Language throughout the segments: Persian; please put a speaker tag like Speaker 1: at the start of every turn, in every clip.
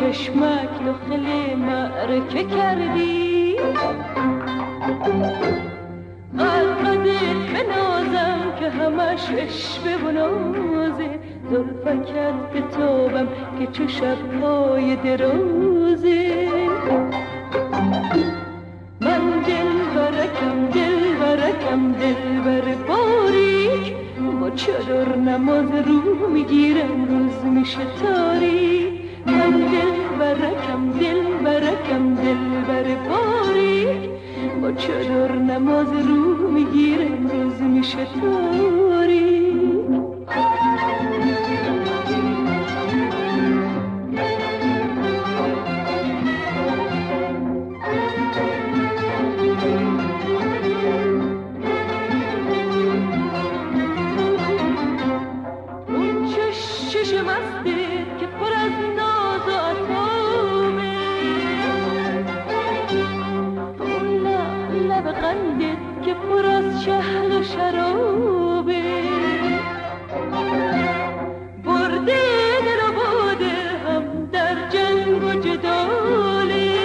Speaker 1: چشمک داخل معرکه کردی، قدقدت به نازم که همش عشوه و نازه، زلفکت به تابم که چه شبهای درازه. من دلبرکم دلبرکم دلبر باریک، با چادر نماز رو میگیرم روز میشه تاریک. من دلبرکم دلبرکم دلبر باریک، با چادر نماز رو میگیرم روز میشه تاریک. که پر از شهر و شرابه، برده دل و باده هم در جنگ و جداله.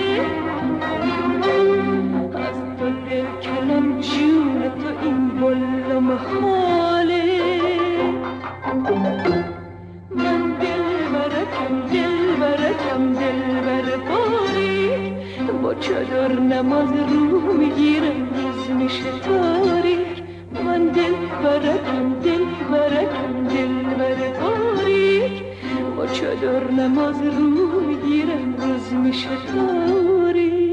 Speaker 1: از تو دل کنم جون تو این بل و محاله. من دلبرکم دلبرکم دلبر باریک، با چادر نماز رو میگیرم روز میشه تاریک. من دلبرکم دلبرکم دلبر باریک، با چادر نماز رو میگیرم روز میشه تاریک.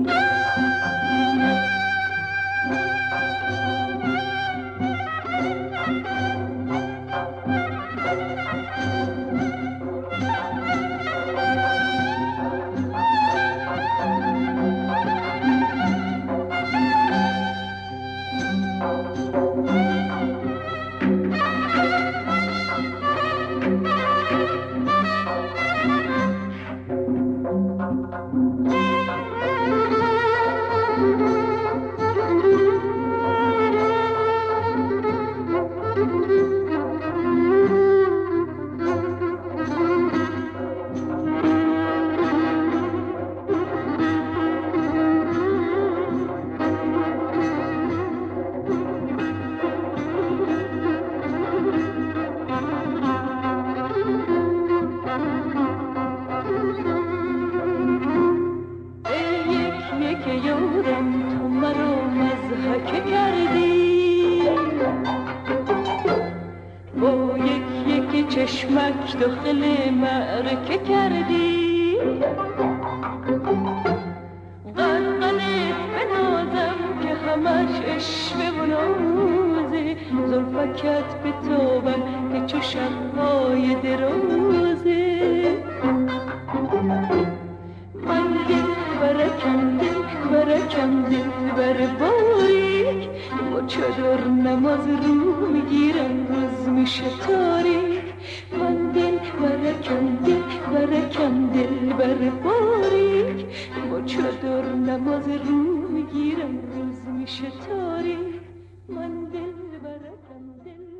Speaker 1: چشمک داخل معرکه کردی، قدقدت به نازم که همش عشوه و نازه، زلفکت به تابم که چو شبهای درازه. من دلبرکم دلبرکم دلبر باریک، با چادر نماز رو میگیرم روز میشه تاریک. من دلبرکم دلبرکم دلبر باریک، با چادر نماز رو میگیرم روز میشه تاریک. من دلبرکم